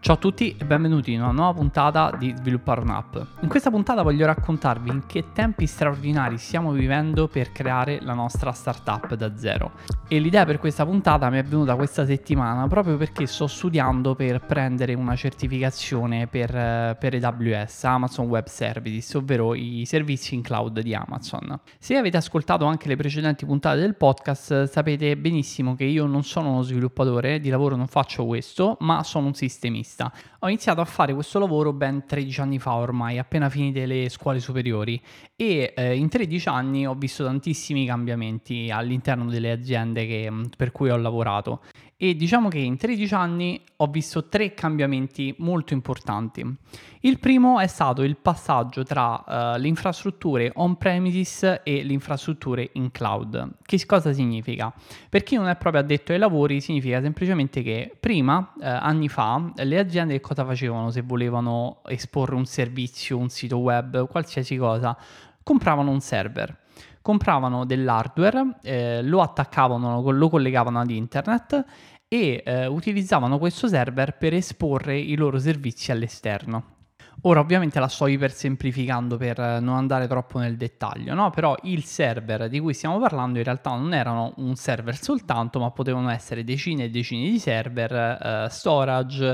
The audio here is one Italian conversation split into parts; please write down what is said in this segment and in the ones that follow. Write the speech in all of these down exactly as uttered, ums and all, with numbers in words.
Ciao a tutti e benvenuti in una nuova puntata di Sviluppare un'app. In questa puntata voglio raccontarvi in che tempi straordinari stiamo vivendo per creare la nostra startup da zero. E l'idea per questa puntata mi è venuta questa settimana proprio perché sto studiando per prendere una certificazione per, per A W S, Amazon Web Services, ovvero i servizi in cloud di Amazon. Se avete ascoltato anche le precedenti puntate del podcast, sapete benissimo che io non sono uno sviluppatore, di lavoro non faccio questo, ma sono un sistemista. Ho iniziato a fare questo lavoro ben tredici anni fa ormai, appena finite le scuole superiori, e eh, in tredici anni ho visto tantissimi cambiamenti all'interno delle aziende che, per cui ho lavorato. E diciamo che in tredici anni ho visto tre cambiamenti molto importanti. Il primo è stato il passaggio tra uh, le infrastrutture on-premises e le infrastrutture in cloud. Che cosa significa? Per chi non è proprio addetto ai lavori, significa semplicemente che prima, uh, anni fa, le aziende che cosa facevano se volevano esporre un servizio, un sito web, qualsiasi cosa? Compravano un server. Compravano dell'hardware, eh, lo attaccavano, lo collegavano ad internet e eh, utilizzavano questo server per esporre i loro servizi all'esterno. Ora ovviamente la sto ipersemplificando per non andare troppo nel dettaglio, no? Però il server di cui stiamo parlando in realtà non erano un server soltanto, ma potevano essere decine e decine di server, eh, storage,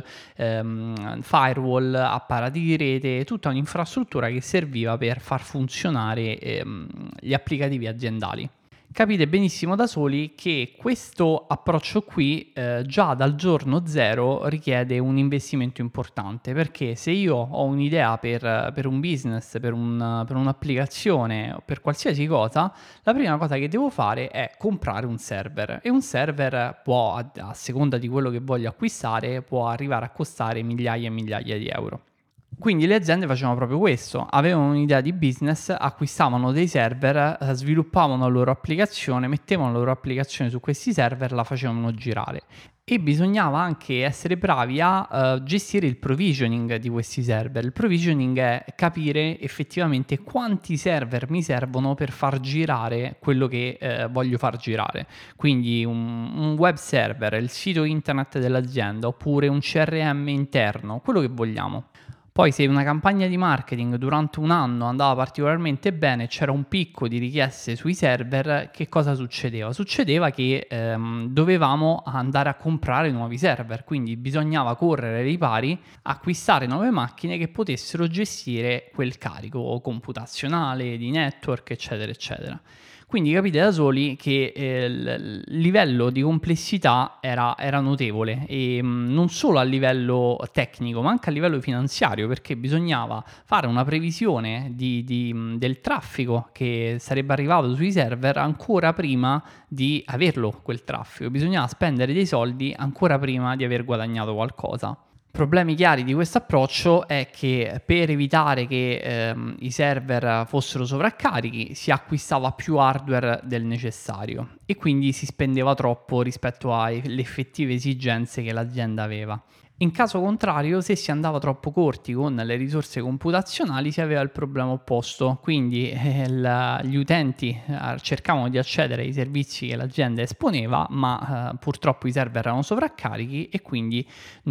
ehm, firewall, apparati di rete, tutta un'infrastruttura che serviva per far funzionare ehm, gli applicativi aziendali. Capite benissimo da soli che questo approccio qui eh, già dal giorno zero richiede un investimento importante, perché se io ho un'idea per, per un business, per, un, per un'applicazione o per qualsiasi cosa, la prima cosa che devo fare è comprare un server, e un server può, a, a seconda di quello che voglio acquistare, può arrivare a costare migliaia e migliaia di euro. Quindi le aziende facevano proprio questo, avevano un'idea di business, acquistavano dei server, sviluppavano la loro applicazione, mettevano la loro applicazione su questi server, la facevano girare. E bisognava anche essere bravi a uh, gestire il provisioning di questi server. Il provisioning è capire effettivamente quanti server mi servono per far girare quello che uh, voglio far girare. Quindi un, un web server, il sito internet dell'azienda, oppure un C R M interno, quello che vogliamo. Poi se una campagna di marketing durante un anno andava particolarmente bene, c'era un picco di richieste sui server, che cosa succedeva? Succedeva che ehm, dovevamo andare a comprare nuovi server, quindi bisognava correre ai ripari, acquistare nuove macchine che potessero gestire quel carico computazionale, di network, eccetera, eccetera. Quindi capite da soli che eh, il livello di complessità era, era notevole, e mh, non solo a livello tecnico ma anche a livello finanziario, perché bisognava fare una previsione di, di, mh, del traffico che sarebbe arrivato sui server ancora prima di averlo quel traffico, bisognava spendere dei soldi ancora prima di aver guadagnato qualcosa. Problemi chiari di questo approccio è che per evitare che ehm, i server fossero sovraccarichi si acquistava più hardware del necessario e quindi si spendeva troppo rispetto alle effettive esigenze che l'azienda aveva. In caso contrario, se si andava troppo corti con le risorse computazionali, si aveva il problema opposto, quindi eh, la, gli utenti eh, cercavano di accedere ai servizi che l'azienda esponeva, ma eh, purtroppo i server erano sovraccarichi e quindi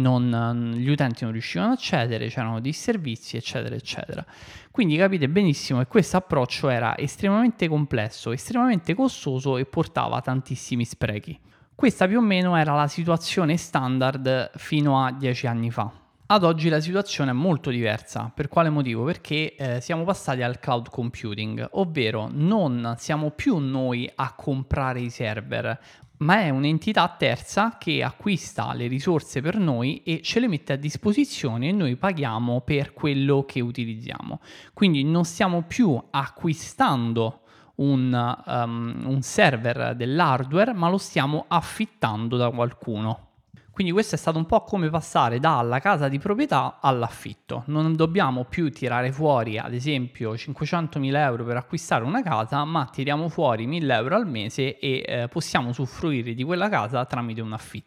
non, gli utenti non riuscivano ad accedere, c'erano disservizi, eccetera, eccetera. Quindi capite benissimo che questo approccio era estremamente complesso, estremamente costoso e portava tantissimi sprechi. Questa più o meno era la situazione standard fino a dieci anni fa. Ad oggi la situazione è molto diversa. Per quale motivo? Perché eh, siamo passati al cloud computing, ovvero non siamo più noi a comprare i server, ma è un'entità terza che acquista le risorse per noi e ce le mette a disposizione e noi paghiamo per quello che utilizziamo. Quindi non stiamo più acquistando Un, um, un server dell'hardware, ma lo stiamo affittando da qualcuno. Quindi questo è stato un po' come passare dalla casa di proprietà all'affitto. Non dobbiamo più tirare fuori, ad esempio, cinquecentomila euro per acquistare una casa, ma tiriamo fuori mille euro al mese e eh, possiamo usufruire di quella casa tramite un affitto.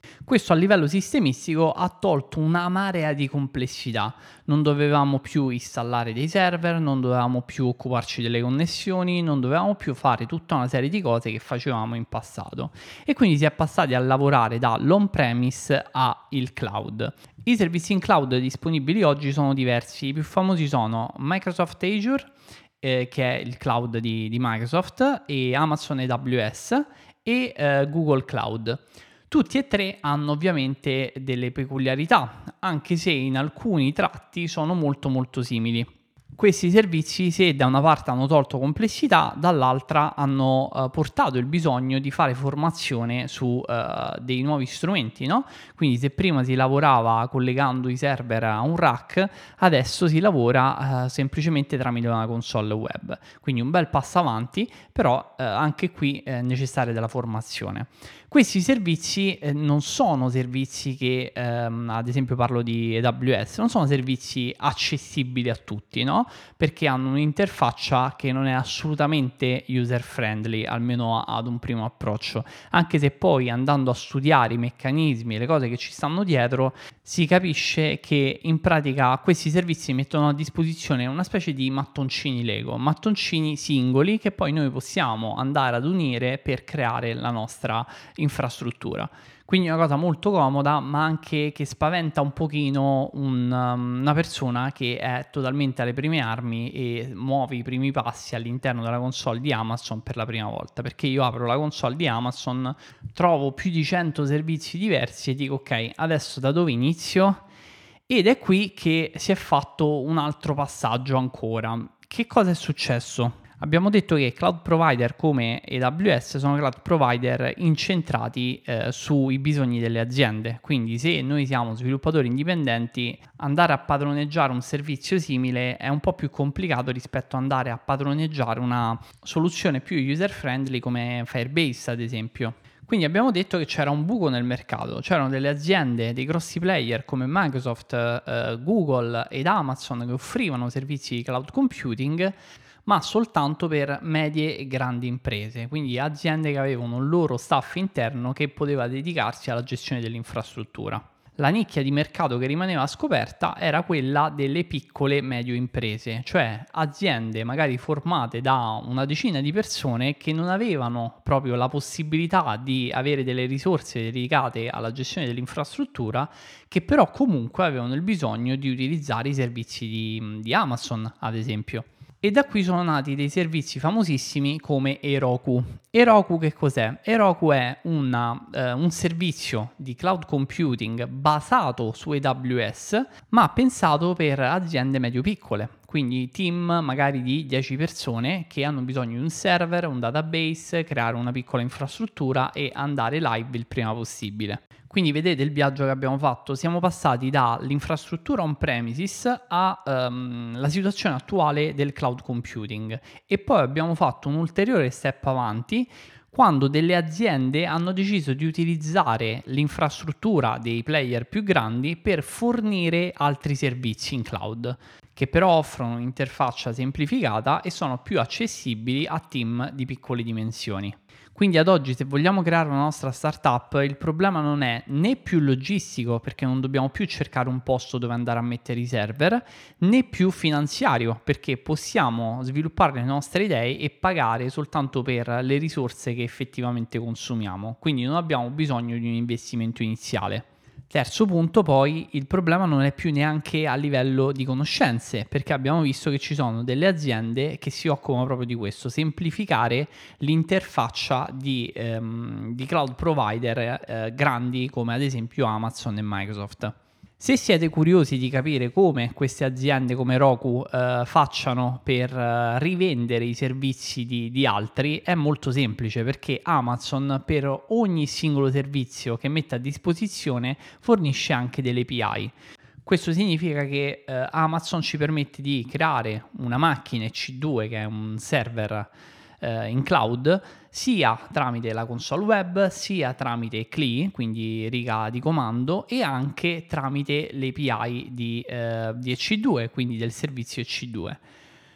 Questo a livello sistemistico ha tolto una marea di complessità. Non dovevamo più installare dei server, non dovevamo più occuparci delle connessioni, non dovevamo più fare tutta una serie di cose che facevamo in passato. E quindi si è passati a lavorare dall'on-premise al cloud. I servizi in cloud disponibili oggi sono diversi. I più famosi sono Microsoft Azure, eh, che è il cloud di, di Microsoft, e Amazon A W S e eh, Google Cloud. Tutti e tre hanno ovviamente delle peculiarità, anche se in alcuni tratti sono molto molto simili. Questi servizi, se da una parte hanno tolto complessità, dall'altra hanno eh, portato il bisogno di fare formazione su eh, dei nuovi strumenti, no? Quindi se prima si lavorava collegando i server a un rack, adesso si lavora eh, semplicemente tramite una console web. Quindi un bel passo avanti, però eh, anche qui è necessaria della formazione. Questi servizi eh, non sono servizi che, ehm, ad esempio parlo di A W S, non sono servizi accessibili a tutti, no? Perché hanno un'interfaccia che non è assolutamente user friendly, almeno ad un primo approccio, anche se poi andando a studiare i meccanismi e le cose che ci stanno dietro si capisce che in pratica questi servizi mettono a disposizione una specie di mattoncini Lego, mattoncini singoli che poi noi possiamo andare ad unire per creare la nostra infrastruttura. Quindi è una cosa molto comoda, ma anche che spaventa un pochino un, um, una persona che è totalmente alle prime armi e muove i primi passi all'interno della console di Amazon per la prima volta, perché io apro la console di Amazon, trovo più di cento servizi diversi e dico ok, adesso da dove inizio? Ed è qui che si è fatto un altro passaggio ancora. Che cosa è successo? Abbiamo detto che cloud provider come A W S sono cloud provider incentrati eh, sui bisogni delle aziende, quindi se noi siamo sviluppatori indipendenti, andare a padroneggiare un servizio simile è un po' più complicato rispetto ad andare a padroneggiare una soluzione più user friendly come Firebase ad esempio. Quindi abbiamo detto che c'era un buco nel mercato, c'erano delle aziende, dei grossi player come Microsoft, eh, Google ed Amazon che offrivano servizi di cloud computing, ma soltanto per medie e grandi imprese, quindi aziende che avevano un loro staff interno che poteva dedicarsi alla gestione dell'infrastruttura. La nicchia di mercato che rimaneva scoperta era quella delle piccole e medio imprese, cioè aziende magari formate da una decina di persone che non avevano proprio la possibilità di avere delle risorse dedicate alla gestione dell'infrastruttura, che però comunque avevano il bisogno di utilizzare i servizi di, di Amazon, ad esempio. E da qui sono nati dei servizi famosissimi come Heroku. Heroku che cos'è? Heroku è una, eh, un servizio di cloud computing basato su A W S, ma pensato per aziende medio-piccole. Quindi team magari di dieci persone che hanno bisogno di un server, un database, creare una piccola infrastruttura e andare live il prima possibile. Quindi vedete il viaggio che abbiamo fatto, siamo passati dall'infrastruttura on-premises alla um, situazione attuale del cloud computing e poi abbiamo fatto un ulteriore step avanti quando delle aziende hanno deciso di utilizzare l'infrastruttura dei player più grandi per fornire altri servizi in cloud, che però offrono un'interfaccia semplificata e sono più accessibili a team di piccole dimensioni. Quindi ad oggi, se vogliamo creare una nostra startup, il problema non è né più logistico, perché non dobbiamo più cercare un posto dove andare a mettere i server, né più finanziario, perché possiamo sviluppare le nostre idee e pagare soltanto per le risorse che effettivamente consumiamo. Quindi non abbiamo bisogno di un investimento iniziale. Terzo punto, poi, il problema non è più neanche a livello di conoscenze, perché abbiamo visto che ci sono delle aziende che si occupano proprio di questo, semplificare l'interfaccia di, ehm, di cloud provider eh, grandi come ad esempio Amazon e Microsoft. Se siete curiosi di capire come queste aziende come Roku eh, facciano per eh, rivendere i servizi di, di altri, è molto semplice, perché Amazon per ogni singolo servizio che mette a disposizione fornisce anche delle A P I. Questo significa che eh, Amazon ci permette di creare una macchina E C due, che è un server eh, in cloud, sia tramite la console web, sia tramite C L I, quindi riga di comando, e anche tramite le A P I di, eh, di E C due, quindi del servizio E C due.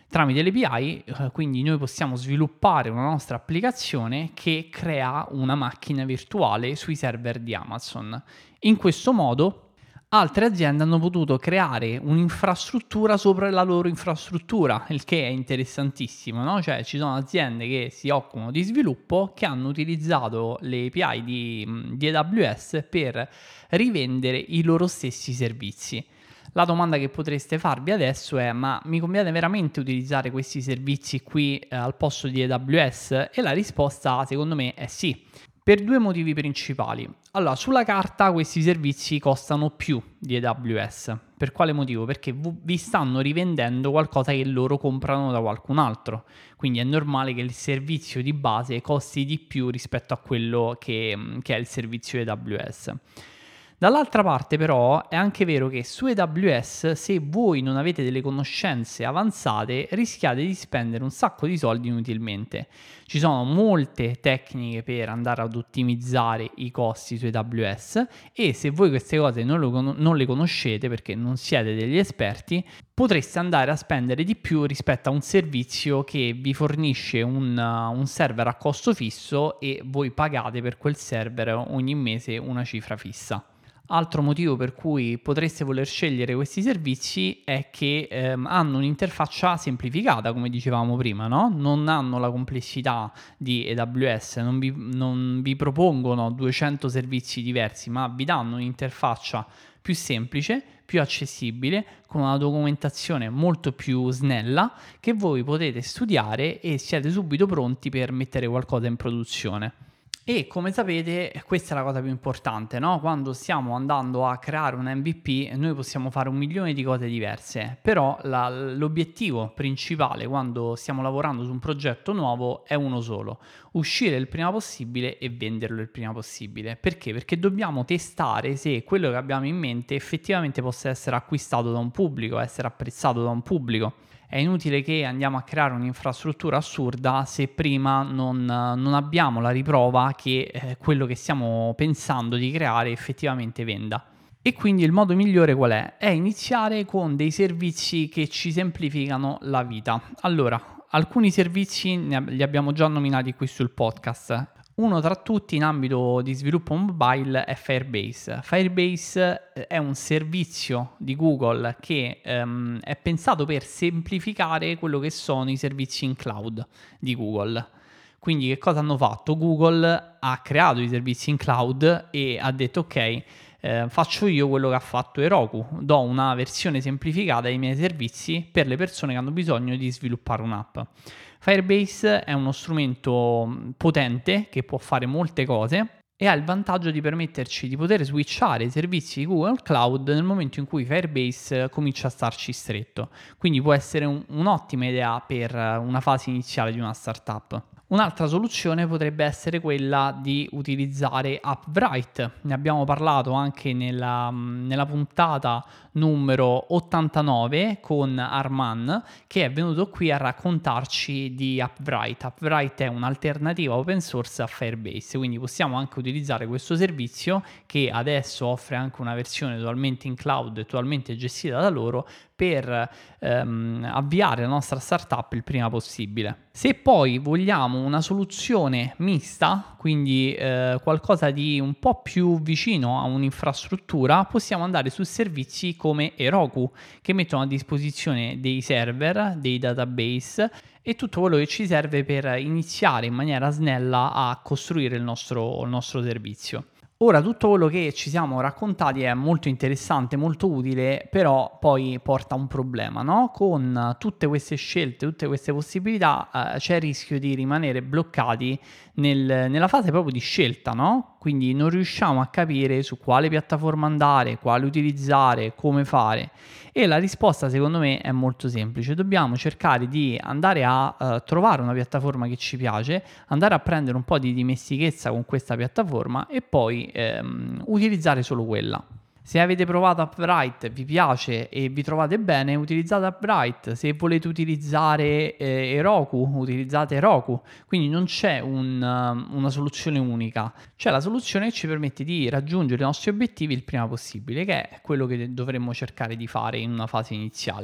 Tramite l'A P I, eh, quindi noi possiamo sviluppare una nostra applicazione che crea una macchina virtuale sui server di Amazon. In questo modo altre aziende hanno potuto creare un'infrastruttura sopra la loro infrastruttura, il che è interessantissimo, no? Cioè ci sono aziende che si occupano di sviluppo che hanno utilizzato le A P I di, di A W S per rivendere i loro stessi servizi. La domanda che potreste farvi adesso è: ma mi conviene veramente utilizzare questi servizi qui eh, al posto di A W S? E la risposta secondo me è sì, per due motivi principali. Allora, sulla carta questi servizi costano più di A W S. Per quale motivo? Perché vi stanno rivendendo qualcosa che loro comprano da qualcun altro. Quindi è normale che il servizio di base costi di più rispetto a quello che, che è il servizio A W S. Dall'altra parte però è anche vero che su A W S, se voi non avete delle conoscenze avanzate, rischiate di spendere un sacco di soldi inutilmente. Ci sono molte tecniche per andare ad ottimizzare i costi su A W S e se voi queste cose non, lo, non le conoscete perché non siete degli esperti, potreste andare a spendere di più rispetto a un servizio che vi fornisce un, un server a costo fisso e voi pagate per quel server ogni mese una cifra fissa. Altro motivo per cui potreste voler scegliere questi servizi è che ehm, hanno un'interfaccia semplificata, come dicevamo prima, no? Non hanno la complessità di A W S, non vi, non vi propongono duecento servizi diversi, ma vi danno un'interfaccia più semplice, più accessibile, con una documentazione molto più snella che voi potete studiare e siete subito pronti per mettere qualcosa in produzione. E come sapete questa è la cosa più importante, no? Quando stiamo andando a creare un M V P noi possiamo fare un milione di cose diverse, però la, l'obiettivo principale quando stiamo lavorando su un progetto nuovo è uno solo: uscire il prima possibile e venderlo il prima possibile. Perché? Perché dobbiamo testare se quello che abbiamo in mente effettivamente possa essere acquistato da un pubblico, essere apprezzato da un pubblico. È inutile che andiamo a creare un'infrastruttura assurda se prima non, non abbiamo la riprova che eh, quello che stiamo pensando di creare effettivamente venda. E quindi il modo migliore qual è? È iniziare con dei servizi che ci semplificano la vita. Allora, alcuni servizi li abbiamo già nominati qui sul podcast. Uno tra tutti in ambito di sviluppo mobile è Firebase. Firebase è un servizio di Google che um, è pensato per semplificare quello che sono i servizi in cloud di Google. Quindi che cosa hanno fatto? Google ha creato i servizi in cloud e ha detto ok, eh, faccio io quello che ha fatto Heroku, do una versione semplificata dei miei servizi per le persone che hanno bisogno di sviluppare un'app. Firebase è uno strumento potente che può fare molte cose e ha il vantaggio di permetterci di poter switchare i servizi di Google Cloud nel momento in cui Firebase comincia a starci stretto. Quindi può essere un, un'ottima idea per una fase iniziale di una startup. Un'altra soluzione potrebbe essere quella di utilizzare Upbright. Ne abbiamo parlato anche nella, nella puntata numero ottantanove con Arman, che è venuto qui a raccontarci di Upbright. Upbright è un'alternativa open source a Firebase, quindi possiamo anche utilizzare questo servizio che adesso offre anche una versione totalmente in cloud e totalmente gestita da loro per ehm, avviare la nostra startup il prima possibile. Se poi vogliamo una soluzione mista, quindi eh, qualcosa di un po' più vicino a un'infrastruttura, possiamo andare su servizi come Heroku, che mettono a disposizione dei server, dei database e tutto quello che ci serve per iniziare in maniera snella a costruire il nostro, il nostro servizio. Ora, tutto quello che ci siamo raccontati è molto interessante, molto utile, però poi porta un problema, no? Con tutte queste scelte, tutte queste possibilità, eh, c'è il rischio di rimanere bloccati nel, nella fase proprio di scelta, no? Quindi non riusciamo a capire su quale piattaforma andare, quale utilizzare, come fare. E la risposta secondo me è molto semplice: dobbiamo cercare di andare a uh, trovare una piattaforma che ci piace, andare a prendere un po' di dimestichezza con questa piattaforma e poi ehm, utilizzare solo quella. Se avete provato Upbright, vi piace e vi trovate bene, utilizzate Upbright. Se volete utilizzare eh, Heroku, utilizzate Heroku. Quindi non c'è un, um, una soluzione unica. C'è la soluzione che ci permette di raggiungere i nostri obiettivi il prima possibile, che è quello che dovremmo cercare di fare in una fase iniziale.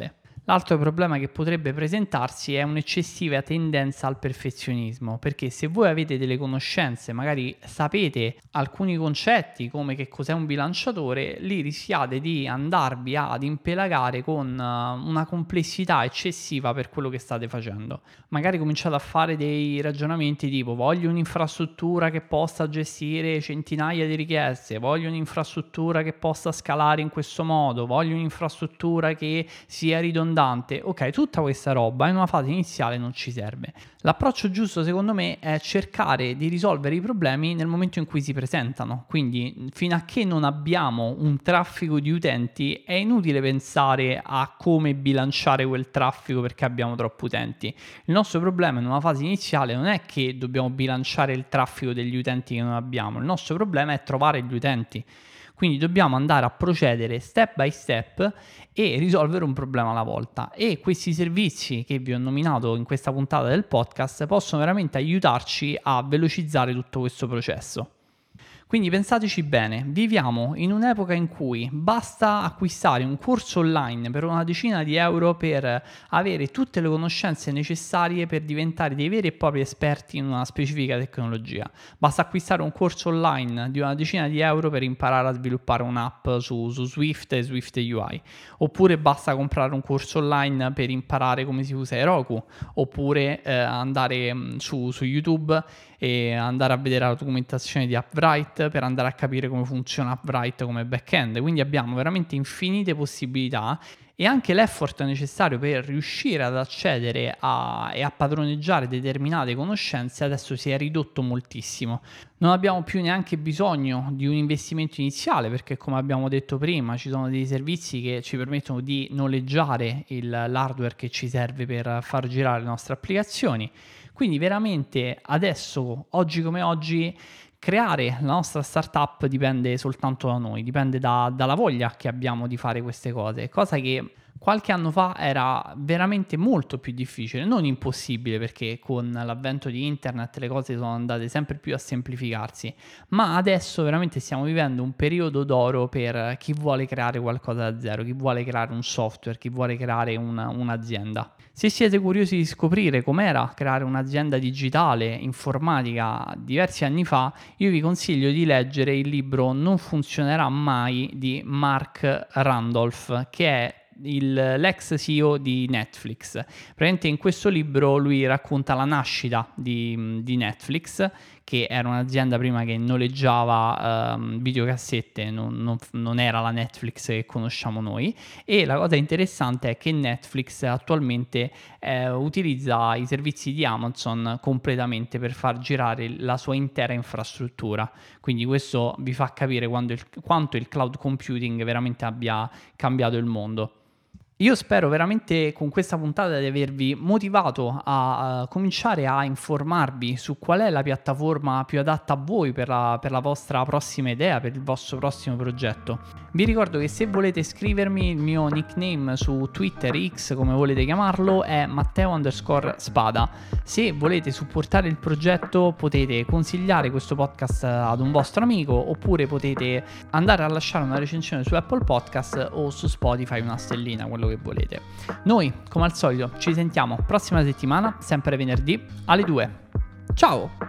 L'altro problema che potrebbe presentarsi è un'eccessiva tendenza al perfezionismo, perché se voi avete delle conoscenze, magari sapete alcuni concetti come che cos'è un bilanciatore, lì rischiate di andarvi ad impelagare con una complessità eccessiva per quello che state facendo. Magari cominciate a fare dei ragionamenti tipo: voglio un'infrastruttura che possa gestire centinaia di richieste, voglio un'infrastruttura che possa scalare in questo modo, voglio un'infrastruttura che sia ridondante. Ok, tutta questa roba in una fase iniziale non ci serve. L'approccio giusto secondo me è cercare di risolvere i problemi nel momento in cui si presentano, quindi fino a che non abbiamo un traffico di utenti è inutile pensare a come bilanciare quel traffico perché abbiamo troppi utenti. Il nostro problema in una fase iniziale non è che dobbiamo bilanciare il traffico degli utenti che non abbiamo, il nostro problema è trovare gli utenti. Quindi dobbiamo andare a procedere step by step e risolvere un problema alla volta, e questi servizi che vi ho nominato in questa puntata del podcast possono veramente aiutarci a velocizzare tutto questo processo. Quindi pensateci bene, viviamo in un'epoca in cui basta acquistare un corso online per una decina di euro per avere tutte le conoscenze necessarie per diventare dei veri e propri esperti in una specifica tecnologia. Basta acquistare un corso online di una decina di euro per imparare a sviluppare un'app su, su Swift e Swift U I, oppure basta comprare un corso online per imparare come si usa Heroku, oppure eh, andare su, su YouTube e andare a vedere la documentazione di Upwrite per andare a capire come funziona Upwrite come back-end. Quindi abbiamo veramente infinite possibilità, e anche l'effort necessario per riuscire ad accedere a, e a padroneggiare determinate conoscenze adesso si è ridotto moltissimo. Non abbiamo più neanche bisogno di un investimento iniziale, perché come abbiamo detto prima ci sono dei servizi che ci permettono di noleggiare il, l'hardware che ci serve per far girare le nostre applicazioni. Quindi veramente adesso, oggi come oggi, creare la nostra startup dipende soltanto da noi, dipende da, dalla voglia che abbiamo di fare queste cose, cosa che qualche anno fa era veramente molto più difficile, non impossibile, perché con l'avvento di internet le cose sono andate sempre più a semplificarsi, ma adesso veramente stiamo vivendo un periodo d'oro per chi vuole creare qualcosa da zero, chi vuole creare un software, chi vuole creare una, un'azienda. Se siete curiosi di scoprire com'era creare un'azienda digitale informatica diversi anni fa, io vi consiglio di leggere il libro Non funzionerà mai di Mark Randolph, che è Il, l'ex C E O di Netflix. Praticamente in questo libro lui racconta la nascita di, di Netflix, che era un'azienda prima che noleggiava um, videocassette, non, non, non era la Netflix che conosciamo noi, e la cosa interessante è che Netflix attualmente eh, utilizza i servizi di Amazon completamente per far girare la sua intera infrastruttura, quindi questo vi fa capire quando il, quanto il cloud computing veramente abbia cambiato il mondo. Io spero veramente con questa puntata di avervi motivato a, a cominciare a informarvi su qual è la piattaforma più adatta a voi per la, per la vostra prossima idea, per il vostro prossimo progetto. Vi ricordo che se volete scrivermi, il mio nickname su Twitter, X come volete chiamarlo, è Matteo underscore Spada. Se volete supportare il progetto potete consigliare questo podcast ad un vostro amico, oppure potete andare a lasciare una recensione su Apple Podcast o su Spotify, una stellina, quello che volete. Noi, come al solito, ci sentiamo prossima settimana, sempre venerdì alle due. Ciao!